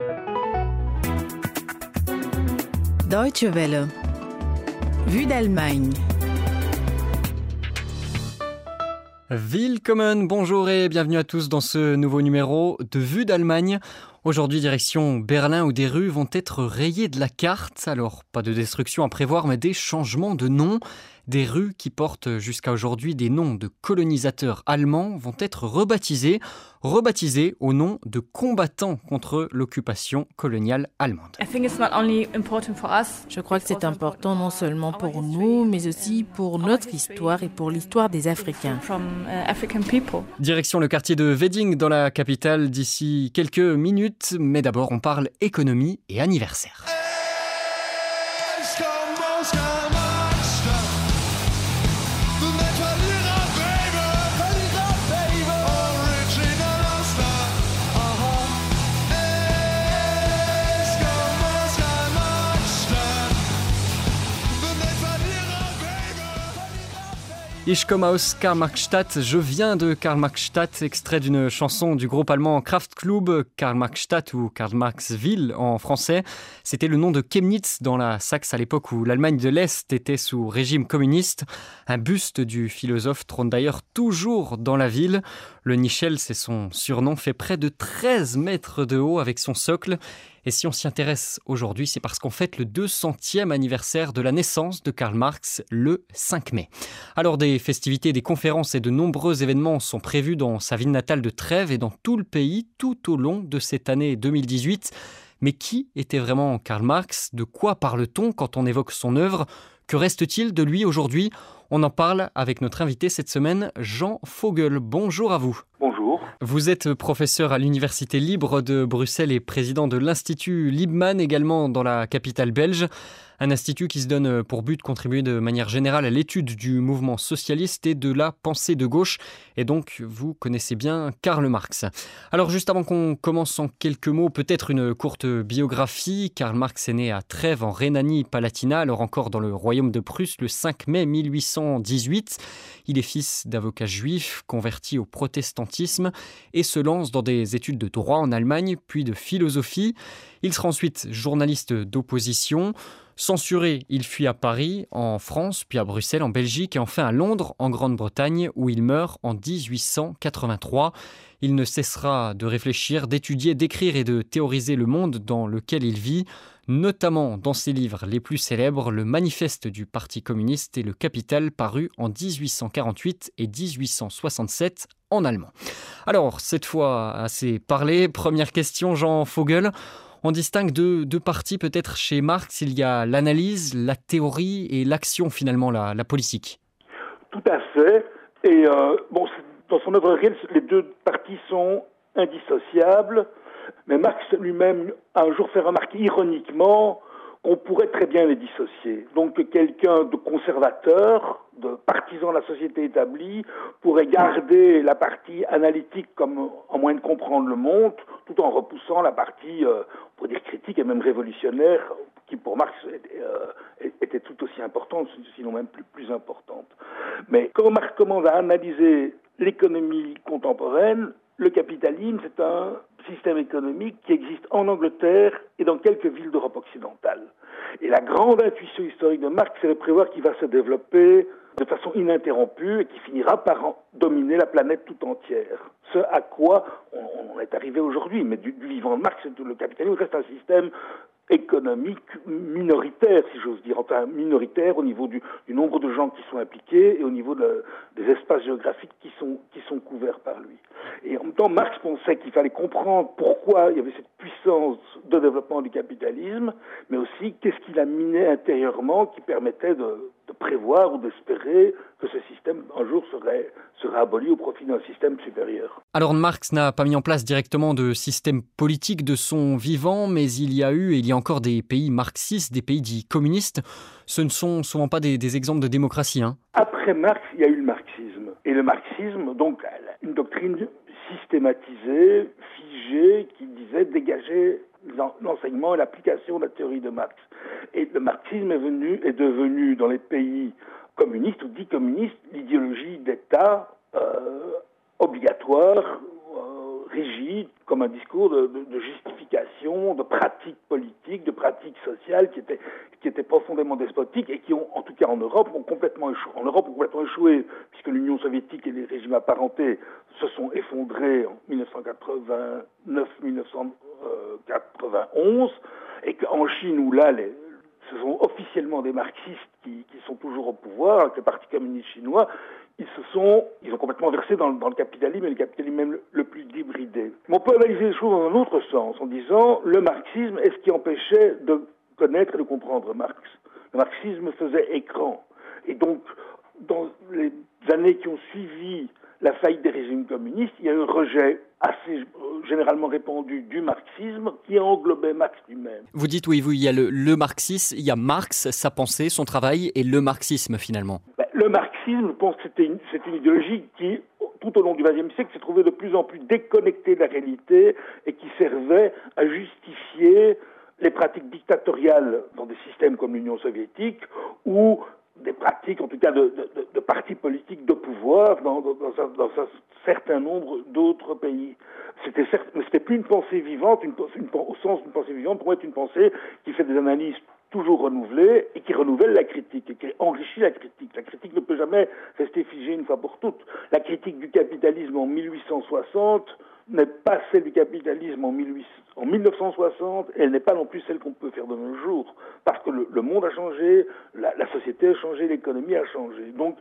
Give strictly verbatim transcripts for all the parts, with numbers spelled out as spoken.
Deutsche Welle. Vue d'Allemagne. Willkommen, bonjour et bienvenue à tous dans ce nouveau numéro de Vue d'Allemagne. Aujourd'hui, direction Berlin où des rues vont être rayées de la carte. Alors, pas de destruction à prévoir, mais des changements de nom. Des rues qui portent jusqu'à aujourd'hui des noms de colonisateurs allemands vont être rebaptisées, rebaptisées au nom de combattants contre l'occupation coloniale allemande. Je crois que c'est important non seulement pour nous, mais aussi pour notre histoire et pour l'histoire des Africains. Direction le quartier de Wedding dans la capitale d'ici quelques minutes, mais d'abord on parle économie et anniversaire. Ich komme aus Karl-Marx-Stadt, je viens de Karl-Marx-Stadt, extrait d'une chanson du groupe allemand Kraftklub, Karl-Marx-Stadt ou Karl-Marx-Ville en français. C'était le nom de Chemnitz dans la Saxe à l'époque où l'Allemagne de l'Est était sous régime communiste. Un buste du philosophe trône d'ailleurs toujours dans la ville. Le Nichel, c'est son surnom, fait près de treize mètres de haut avec son socle. Et si on s'y intéresse aujourd'hui, c'est parce qu'on fête le deux centième anniversaire de la naissance de Karl Marx, le cinq mai. Alors des festivités, des conférences et de nombreux événements sont prévus dans sa ville natale de Trèves et dans tout le pays tout au long de cette année deux mille dix-huit. Mais qui était vraiment Karl Marx ? De quoi parle-t-on quand on évoque son œuvre ? Que reste-t-il de lui aujourd'hui ? On en parle avec notre invité cette semaine, Jean Vogel. Bonjour à vous. Bonjour. Vous êtes professeur à l'Université libre de Bruxelles et président de l'Institut Liebman, également dans la capitale belge. Un institut qui se donne pour but de contribuer de manière générale à l'étude du mouvement socialiste et de la pensée de gauche. Et donc, vous connaissez bien Karl Marx. Alors, juste avant qu'on commence en quelques mots, peut-être une courte biographie. Karl Marx est né à Trèves, en Rhénanie-Palatinat, alors encore dans le royaume de Prusse, le cinq mai mille huit cent dix-huit. Il est fils d'avocat juif, converti au protestantisme et se lance dans des études de droit en Allemagne, puis de philosophie. Il sera ensuite journaliste d'opposition. Censuré, il fuit à Paris, en France, puis à Bruxelles, en Belgique et enfin à Londres, en Grande-Bretagne, où il meurt en dix-huit cent quatre-vingt-trois. Il ne cessera de réfléchir, d'étudier, d'écrire et de théoriser le monde dans lequel il vit, notamment dans ses livres les plus célèbres, le Manifeste du Parti communiste et le Capital, paru en dix-huit cent quarante-huit et dix-huit cent soixante-sept en allemand. Alors, cette fois, assez parlé. Première question, Jean Vogel. On distingue deux, deux parties peut-être chez Marx. Il y a l'analyse, la théorie et l'action finalement, la, la politique. Tout à fait. Et euh, bon, dans son œuvre réelle, les deux parties sont indissociables. Mais Marx lui-même a un jour fait remarquer ironiquement qu'on pourrait très bien les dissocier. Donc quelqu'un de conservateur, de partisan de la société établie, pourrait garder la partie analytique comme un moyen de comprendre le monde, tout en repoussant la partie, euh, on pourrait dire critique et même révolutionnaire, qui pour Marx euh, était tout aussi importante, sinon même plus, plus importante. Mais quand Marx commence à analyser l'économie contemporaine, le capitalisme, c'est un système économique qui existe en Angleterre et dans quelques villes d'Europe occidentale. Et la grande intuition historique de Marx, c'est de prévoir qu'il va se développer de façon ininterrompue et qui finira par en dominer la planète tout entière. Ce à quoi on, on est arrivé aujourd'hui. Mais du, du vivant de Marx, le capitalisme reste un système économique minoritaire, si j'ose dire, enfin minoritaire au niveau du, du nombre de gens qui sont impliqués et au niveau de, des espaces géographiques qui sont, qui sont couverts par lui. Et en même temps, Marx pensait qu'il fallait comprendre pourquoi il y avait cette puissance de développement du capitalisme, mais aussi qu'est-ce qu'il a miné intérieurement qui permettait de, de prévoir ou d'espérer que ce système un jour serait, serait aboli au profit d'un système supérieur. Alors Marx n'a pas mis en place directement de système politique de son vivant, mais il y a eu et il y a encore des pays marxistes, des pays dits communistes. Ce ne sont souvent pas des, des exemples de démocratie. Hein. Après Marx, il y a eu le marxisme. Et le marxisme, donc, une doctrine systématisée, figée, qui disait dégager l'enseignement et l'application de la théorie de Marx. Et le marxisme est, venu, est devenu, dans les pays communistes ou dits communistes, l'idéologie d'État euh, obligatoire, euh, rigide, comme un discours de, de, de justification, de pratiques politiques, de pratiques sociales qui étaient, qui étaient profondément despotiques et qui ont, en tout cas en Europe, ont complètement échoué. En Europe, ont complètement échoué, puisque l'Union soviétique et les régimes apparentés se sont effondrés en dix-neuf cent quatre-vingt-neuf dix-neuf cent quatre-vingt-onze, et qu'en Chine, où là, les, ce sont officiellement des marxistes qui, qui sont toujours au pouvoir, avec le Parti communiste chinois, ils se sont, ils ont complètement versé dans, dans le capitalisme, et le capitalisme même le, le plus débridé. Mais on peut analyser les choses dans un autre sens, en disant, le marxisme est ce qui empêchait de connaître et de comprendre Marx. Le marxisme faisait écran. Et donc, dans les années qui ont suivi la faillite des régimes communistes, il y a eu un rejet assez euh, généralement répandu du marxisme qui englobait Marx lui-même. Vous dites, oui, vous, il y a le, le marxisme, il y a Marx, sa pensée, son travail, et le marxisme finalement. Ben, le marxisme, je pense que c'était une, c'est une idéologie qui, tout au long du vingtième siècle, s'est trouvée de plus en plus déconnectée de la réalité et qui servait à justifier les pratiques dictatoriales dans des systèmes comme l'Union soviétique ou des pratiques, en tout cas, de, de, de partis politiques de pouvoir dans, dans, dans, un, dans un certain nombre d'autres pays. C'était certes, mais c'était plus une pensée vivante, une, une, au sens d'une pensée vivante, pour moi, c'est une pensée qui fait des analyses toujours renouvelées et qui renouvelle la critique et qui enrichit la critique. La critique ne peut jamais rester figée une fois pour toutes. La critique du capitalisme en mille huit cent soixante n'est pas celle du capitalisme en, mille huit cents, en mille neuf cent soixante, et elle n'est pas non plus celle qu'on peut faire de nos jours, parce que le, le monde a changé, la, la société a changé, l'économie a changé. Donc,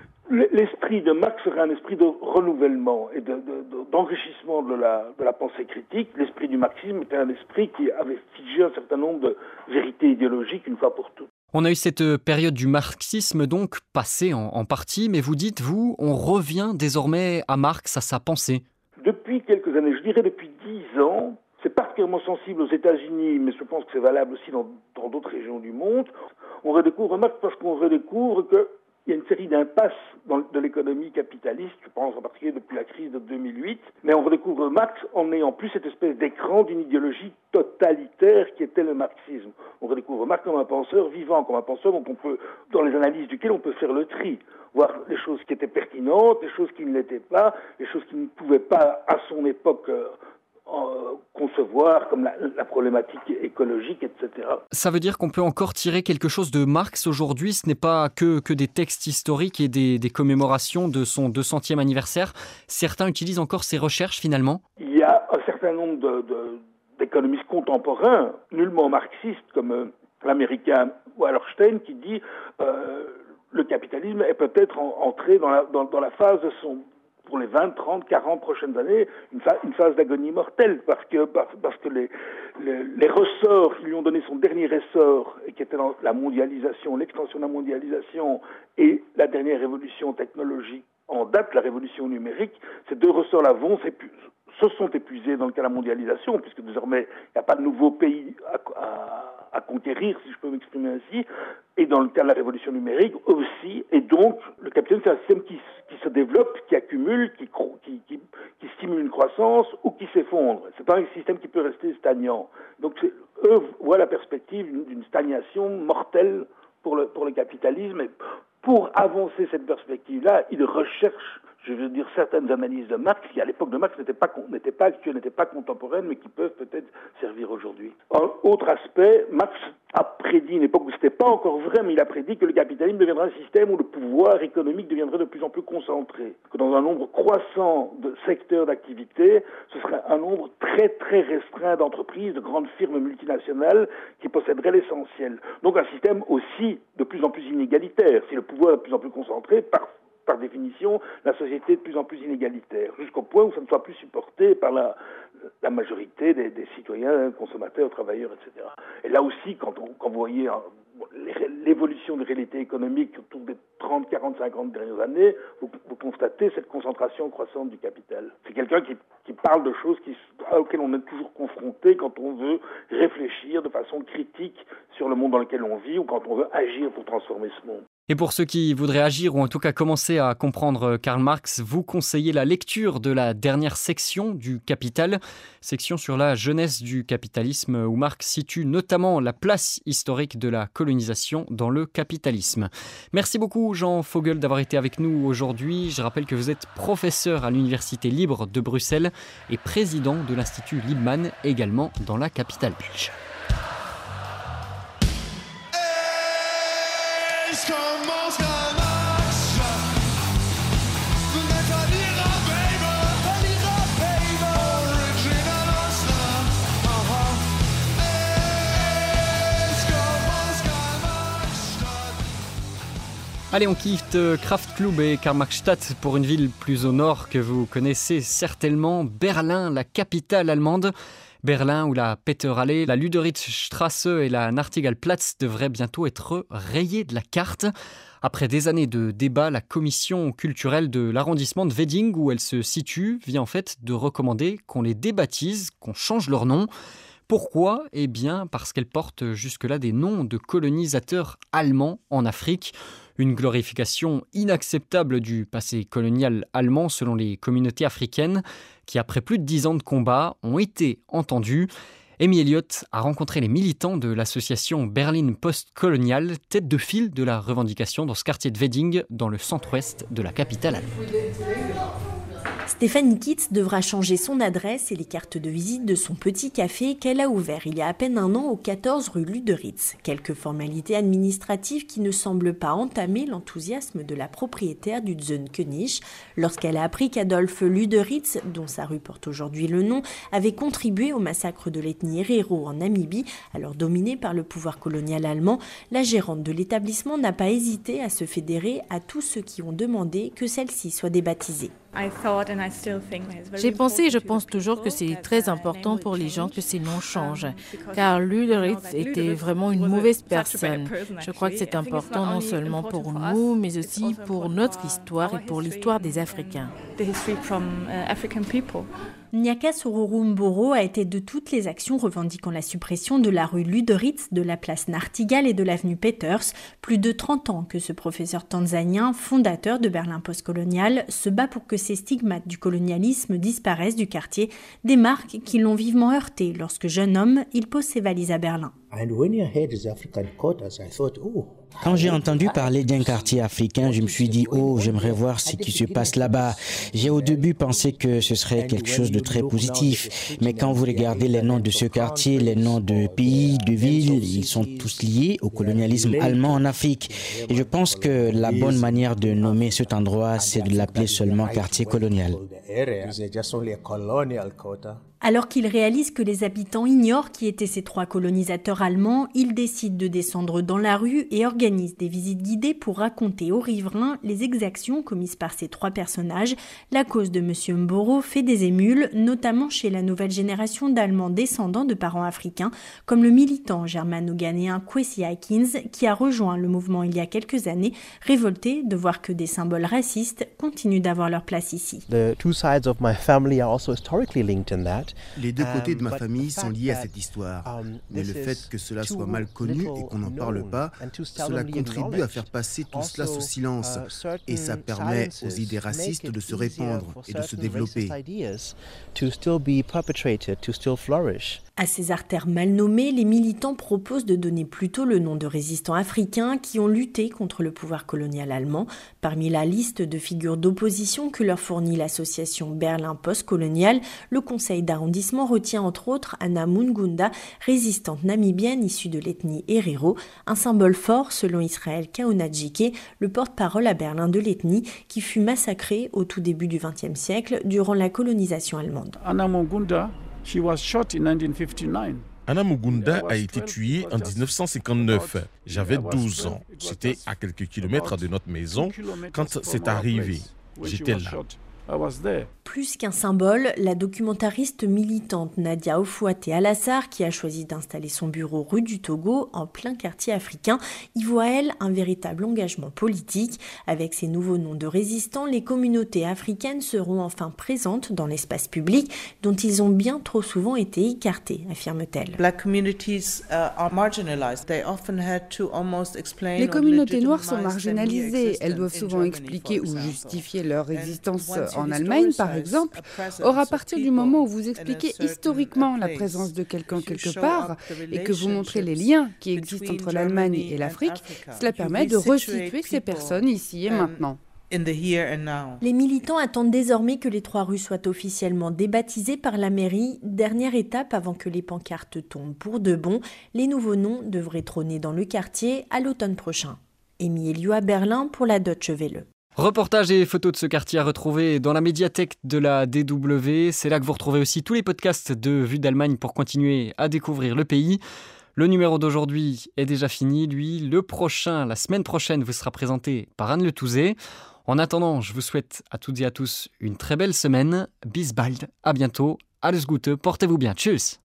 l'esprit de Marx serait un esprit de renouvellement et de, de, de, d'enrichissement de la, de la pensée critique. L'esprit du marxisme était un esprit qui avait figé un certain nombre de vérités idéologiques une fois pour toutes. On a eu cette période du marxisme donc passée en, en partie, mais vous dites, vous, on revient désormais à Marx, à sa pensée. Depuis quelques années, je dirais depuis dix ans, c'est particulièrement sensible aux États-Unis, mais je pense que c'est valable aussi dans, dans d'autres régions du monde. On redécouvre Marx parce qu'on redécouvre qu'il y a une série d'impasses dans, de l'économie capitaliste, je pense en particulier depuis la crise de deux mille huit, mais on redécouvre Marx en ayant plus cette espèce d'écran d'une idéologie totalitaire qui était le marxisme. On redécouvre Marx comme un penseur vivant, comme un penseur dont on peut, dans les analyses duquel on peut faire le tri, voir les choses qui étaient pertinentes, les choses qui ne l'étaient pas, les choses qui ne pouvaient pas à son époque euh, euh, concevoir, comme la, la problématique écologique, et cetera. Ça veut dire qu'on peut encore tirer quelque chose de Marx aujourd'hui, ce n'est pas que, que des textes historiques et des, des commémorations de son deux centième anniversaire. Certains utilisent encore ces recherches finalement. Il y a un certain nombre de, de, d'économistes contemporains, nullement marxistes, comme euh, l'américain Wallerstein, qui dit euh, le capitalisme est peut-être en, entré dans la, dans, dans la phase de son, pour les vingt, trente, quarante prochaines années, une, fa- une phase d'agonie mortelle, parce que, parce, parce que les, les, les ressorts qui lui ont donné son dernier essor, et qui étaient dans la mondialisation, l'extension de la mondialisation et la dernière révolution technologique en date, la révolution numérique, ces deux ressorts-là vont s'épuiser. Se sont épuisés dans le cas de la mondialisation, puisque désormais, il n'y a pas de nouveaux pays à, à, à conquérir, si je peux m'exprimer ainsi, et dans le cas de la révolution numérique aussi, et donc, le capitalisme, c'est un système qui, qui se développe, qui accumule, qui, qui, qui, qui stimule une croissance, ou qui s'effondre. C'est pas un système qui peut rester stagnant. Donc, c'est, eux voient la perspective d'une, d'une stagnation mortelle pour le, pour le capitalisme, et pour avancer cette perspective-là, ils recherchent, je veux dire, certaines analyses de Marx qui, à l'époque de Marx, n'étaient pas, n'étaient pas actuelles, n'étaient pas contemporaines, mais qui peuvent peut-être servir aujourd'hui. Un autre aspect, Marx a prédit une époque où ce n'était pas encore vrai, mais il a prédit que le capitalisme deviendra un système où le pouvoir économique deviendrait de plus en plus concentré. Que dans un nombre croissant de secteurs d'activité, ce serait un nombre très très restreint d'entreprises, de grandes firmes multinationales qui posséderaient l'essentiel. Donc un système aussi de plus en plus inégalitaire. Si le pouvoir est de plus en plus concentré, par par définition, la société est de plus en plus inégalitaire, jusqu'au point où ça ne soit plus supporté par la, la majorité des, des citoyens, consommateurs, travailleurs, et cetera. Et là aussi, quand, on, quand vous voyez hein, l'évolution des réalités économiques autour des trente, quarante, cinquante dernières années, vous, vous constatez cette concentration croissante du capital. C'est quelqu'un qui, qui parle de choses qui, auxquelles on est toujours confronté quand on veut réfléchir de façon critique sur le monde dans lequel on vit ou quand on veut agir pour transformer ce monde. Et pour ceux qui voudraient agir ou en tout cas commencer à comprendre Karl Marx, vous conseillez la lecture de la dernière section du Capital, section sur la jeunesse du capitalisme où Marx situe notamment la place historique de la colonisation dans le capitalisme. Merci beaucoup Jean Vogel d'avoir été avec nous aujourd'hui. Je rappelle que vous êtes professeur à l'Université libre de Bruxelles et président de l'Institut Liebman, également dans la capitale belge. Allez, on quitte Kraftklub et Karl-Marx-Stadt pour une ville plus au nord que vous connaissez certainement, Berlin, la capitale allemande. Berlin où la Peterallee, la Luderitzstraße et la Nachtigallplatz devraient bientôt être rayées de la carte. Après des années de débats, la commission culturelle de l'arrondissement de Wedding, où elle se situe, vient en fait de recommander qu'on les débaptise, qu'on change leur nom. Pourquoi ? Eh bien parce qu'elles portent jusque-là des noms de colonisateurs allemands en Afrique. Une glorification inacceptable du passé colonial allemand selon les communautés africaines qui, après plus de dix ans de combat, ont été entendues. Amy Elliott a rencontré les militants de l'association Berlin Postcolonial, tête de file de la revendication dans ce quartier de Wedding, dans le centre-ouest de la capitale allemande. Stéphanie Kitz devra changer son adresse et les cartes de visite de son petit café qu'elle a ouvert il y a à peine un an au quatorze rue Luderitz. Quelques formalités administratives qui ne semblent pas entamer l'enthousiasme de la propriétaire du Zönkönig. Lorsqu'elle a appris qu'Adolf Luderitz, dont sa rue porte aujourd'hui le nom, avait contribué au massacre de l'ethnie Herero en Namibie, alors dominée par le pouvoir colonial allemand, la gérante de l'établissement n'a pas hésité à se fédérer à tous ceux qui ont demandé que celle-ci soit débaptisée. J'ai pensé et je pense toujours que c'est très important pour les gens que ces noms changent, car Luderitz était vraiment une mauvaise personne. Je crois que c'est important non seulement pour nous, mais aussi pour notre histoire et pour l'histoire des Africains. Nyaka Sororo Mboro a été de toutes les actions revendiquant la suppression de la rue Luderitz, de la place Nachtigall et de l'avenue Peters. Plus de trente ans que ce professeur tanzanien, fondateur de Berlin Postcolonial, se bat pour que ces stigmates du colonialisme disparaissent du quartier, des marques qui l'ont vivement heurté lorsque jeune homme, il pose ses valises à Berlin. Quand j'ai entendu parler d'un quartier africain, je me suis dit « Oh, j'aimerais voir ce qui se passe là-bas ». J'ai au début pensé que ce serait quelque chose de très positif, mais quand vous regardez les noms de ce quartier, les noms de pays, de villes, ils sont tous liés au colonialisme allemand en Afrique. Et je pense que la bonne manière de nommer cet endroit, c'est de l'appeler seulement quartier colonial. Alors qu'il réalise que les habitants ignorent qui étaient ces trois colonisateurs allemands, il décide de descendre dans la rue et organise des visites guidées pour raconter aux riverains les exactions commises par ces trois personnages. La cause de M. Mboro fait des émules, notamment chez la nouvelle génération d'Allemands descendants de parents africains, comme le militant germano-ghanéen Kwesi Aikins, qui a rejoint le mouvement il y a quelques années, révolté de voir que des symboles racistes continuent d'avoir leur place ici. The two sides of my family are also historically linked in that. Les deux côtés de ma famille sont liés à cette histoire, mais le fait que cela soit mal connu et qu'on n'en parle pas, cela contribue à faire passer tout cela sous silence, et ça permet aux idées racistes de se répandre et de se développer. À ces artères mal nommées, les militants proposent de donner plutôt le nom de résistants africains qui ont lutté contre le pouvoir colonial allemand. Parmi la liste de figures d'opposition que leur fournit l'association Berlin Postcolonial, le conseil d'arrondissement retient entre autres Anna Mungunda, résistante namibienne issue de l'ethnie Herero, un symbole fort selon Israël Kaonadjike, le porte-parole à Berlin de l'ethnie qui fut massacrée au tout début du vingtième siècle durant la colonisation allemande. Anna Mungunda, she was shot in nineteen fifty-nine. Anna Mungunda a été tuée en dix-neuf cent cinquante-neuf. J'avais douze ans. C'était à quelques kilomètres de notre maison quand c'est arrivé. J'étais là. Plus qu'un symbole, la documentariste militante Nadia Ofouaté-Alassar, qui a choisi d'installer son bureau rue du Togo, en plein quartier africain, y voit, elle, un véritable engagement politique. Avec ces nouveaux noms de résistants, les communautés africaines seront enfin présentes dans l'espace public, dont ils ont bien trop souvent été écartés, affirme-t-elle. Les communautés noires sont marginalisées. Elles doivent souvent expliquer ou justifier leur existence en Allemagne, par exemple. Or, à partir du moment où vous expliquez historiquement la présence de quelqu'un quelque part et que vous montrez les liens qui existent entre l'Allemagne et l'Afrique, cela permet de resituer ces personnes ici et maintenant. Les militants attendent désormais que les trois rues soient officiellement débaptisées par la mairie. Dernière étape avant que les pancartes tombent pour de bon. Les nouveaux noms devraient trôner dans le quartier à l'automne prochain. Amy Elio à Berlin pour la Deutsche Welle. Reportages et photos de ce quartier à retrouver dans la médiathèque de la D W. C'est là que vous retrouvez aussi tous les podcasts de Vue d'Allemagne pour continuer à découvrir le pays. Le numéro d'aujourd'hui est déjà fini, lui. Le prochain, la semaine prochaine, vous sera présenté par Anne Le Touzé. En attendant, je vous souhaite à toutes et à tous une très belle semaine. Bis bald, à bientôt, alles Gute, portez-vous bien, tchuss.